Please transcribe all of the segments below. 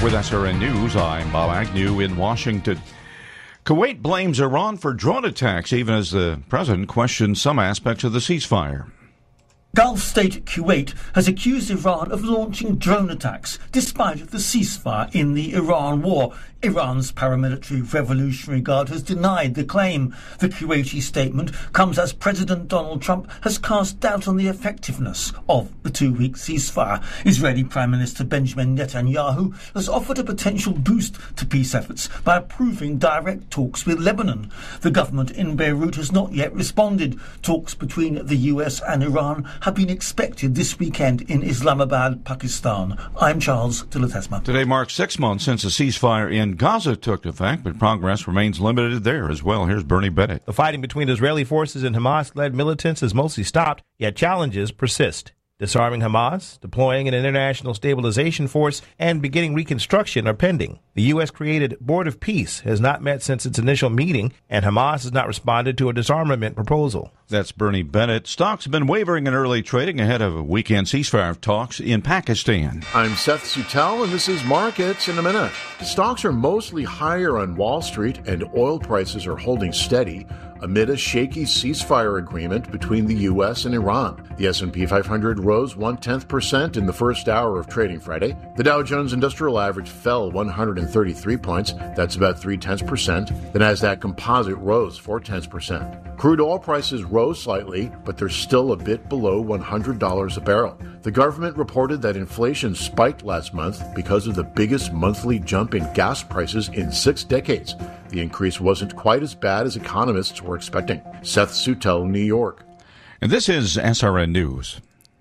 With SRN News, I'm Bob Agnew in Washington. Kuwait blames Iran for drone attacks, even as the president questions some aspects of the ceasefire. Gulf state Kuwait has accused Iran of launching drone attacks despite the ceasefire in the Iran war. Iran's paramilitary Revolutionary Guard has denied the claim. The Kuwaiti statement comes as President Donald Trump has cast doubt on the effectiveness of the two-week ceasefire. Israeli Prime Minister Benjamin Netanyahu has offered a potential boost to peace efforts by approving direct talks with Lebanon. The government in Beirut has not yet responded. Talks between the US and Iran have been expected this weekend in Islamabad, Pakistan. I'm Charles de la Tesma. Today marks 6 months since the ceasefire in Gaza took effect, but progress remains limited there as well. Here's Bernie Bennett. The fighting between Israeli forces and Hamas-led militants has mostly stopped, yet challenges persist. Disarming Hamas, deploying an international stabilization force, and beginning reconstruction are pending. The U.S.-created Board of Peace has not met since its initial meeting, and Hamas has not responded to a disarmament proposal. That's Bernie Bennett. Stocks have been wavering in early trading ahead of a weekend ceasefire talks in Pakistan. I'm Seth Sutel, and this is Markets in a Minute. Stocks are mostly higher on Wall Street, and oil prices are holding steady amid a shaky ceasefire agreement between the U.S. and Iran. The S&P 500 rose 0.1% in the first hour of trading Friday. The Dow Jones Industrial Average fell 133 points. That's about 0.3%. The Nasdaq Composite rose 0.4%. Crude oil prices rose slightly, but they're still a bit below $100 a barrel. The government reported that inflation spiked last month because of the biggest monthly jump in gas prices in 6 decades. The increase wasn't quite as bad as economists were expecting. Seth Sutel, New York. And this is SRN News.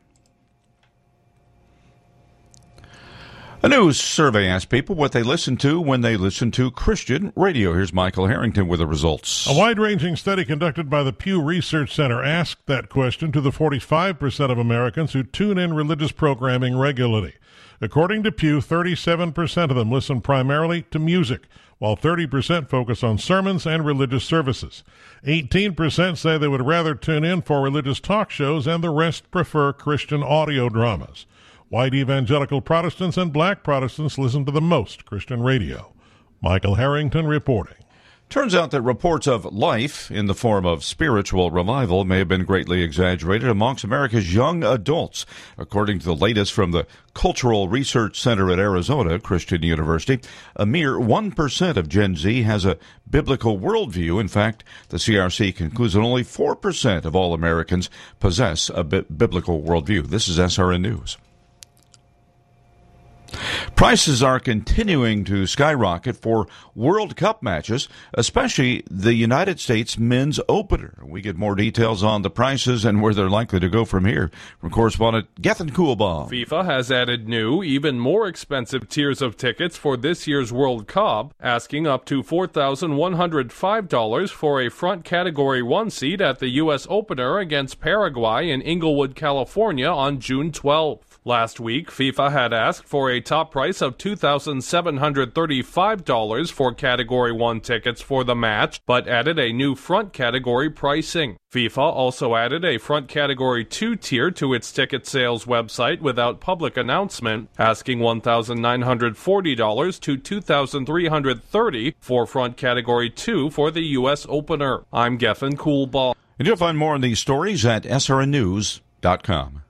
A new survey asked people what they listen to when they listen to Christian radio. Here's Michael Harrington with the results. A wide-ranging study conducted by the Pew Research Center asked that question to the 45% of Americans who tune in religious programming regularly. According to Pew, 37% of them listen primarily to music, while 30% focus on sermons and religious services. 18% say they would rather tune in for religious talk shows, and the rest prefer Christian audio dramas. White evangelical Protestants and black Protestants listen to the most Christian radio. Michael Harrington reporting. Turns out that reports of life in the form of spiritual revival may have been greatly exaggerated amongst America's young adults. According to the latest from the Cultural Research Center at Arizona Christian University, a mere 1% of Gen Z has a biblical worldview. In fact, the CRC concludes that only 4% of all Americans possess a biblical worldview. This is SRN News. Prices are continuing to skyrocket for World Cup matches, especially the United States men's opener. We get more details on the prices and where they're likely to go from here from correspondent Gethin Coolbaum. FIFA has added new, even more expensive tiers of tickets for this year's World Cup, asking up to $4,105 for a front Category 1 seat at the U.S. opener against Paraguay in Inglewood, California on June 12th. Last week, FIFA had asked for a top price of $2,735 for Category 1 tickets for the match, but added a new front category pricing. FIFA also added a front Category 2 tier to its ticket sales website without public announcement, asking $1,940 to $2,330 for front Category 2 for the U.S. opener. I'm Geffen Coolbaum. And you'll find more on these stories at srnnews.com.